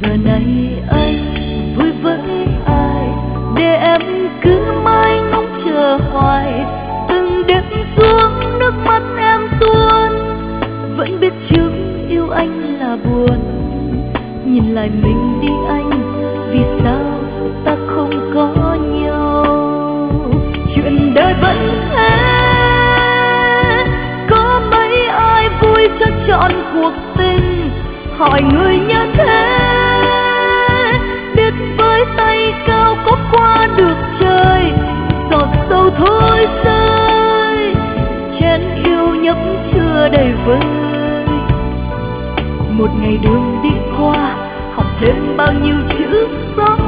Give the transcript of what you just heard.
Giờ này anh vui với ai để em cứ mãi ngóng chờ hoài. Từng đêm xuống nước mắt em tuôn, vẫn biết trước yêu anh là buồn. Nhìn lại mình đi anh, vì sao ta không có nhau? Chuyện đời vẫn thế, có mấy ai vui cho trọn cuộc tình. Hỏi người như thế, biết với tay cao có qua được trời. Giọt sâu thôi rơi, chén yêu nhấp chưa đầy vơi. Một ngày đường đi qua, học thêm bao nhiêu chữ xót